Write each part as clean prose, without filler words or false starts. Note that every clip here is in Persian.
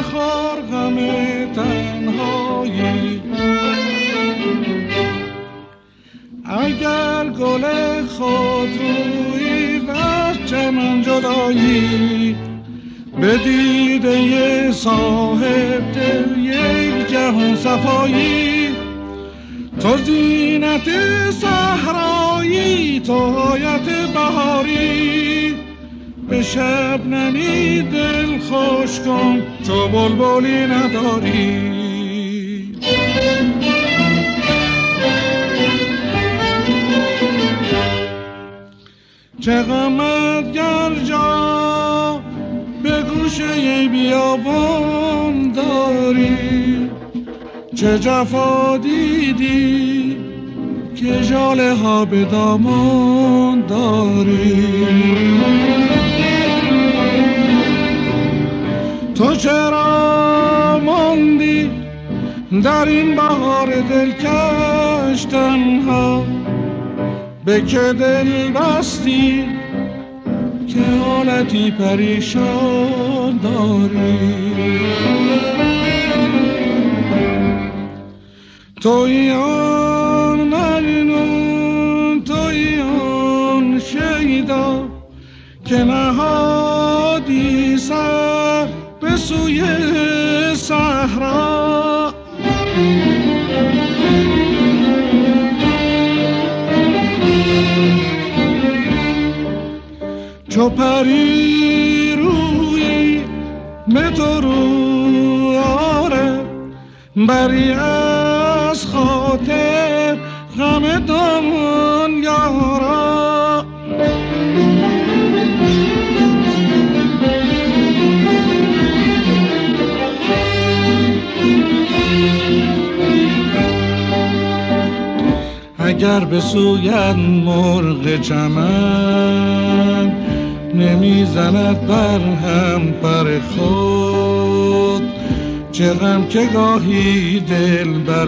مخور غم تنهایی. اگر گل خود روی از چمن جدایی، به دیده صاحب دل یک جهان صفایی. تو زینت صحرایی، تو آیت بهاری، به شبنمی دل خوش کن چو بلبلی نداری. چه غمت گر جا به گوشه بیابان داری، چه جفا دیدی که ژاله ها به دامان داری. تو چرا ماندی در این بهار دلکش تنها، به که دل بستی که حالتی پریشان داری. تویی آن مجنون، تویی آن شیدا که نهادی سر به سوی صحرا. چو پری روی متو رو آره، بری از خاطر غم دامون یارا. اگر بسوید مرغ چمن، نمیزند بر هم پر خود. چه غم که گاهی دل بر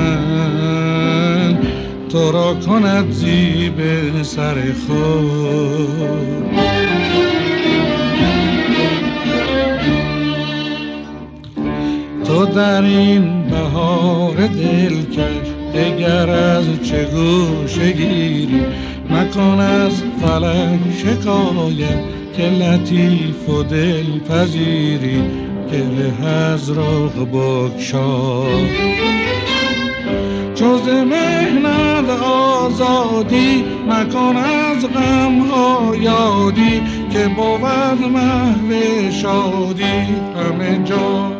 من، تو را کند زیب سر خود. تو در این بهار دلکش دگر از چه گوشه گیری، مکن از فلک شکایت که لطیف و دل پذیری. گره از راه بگشای چو ز مهنت آزادی، مکن از غم ها یادی که بود محو شادی همه جا.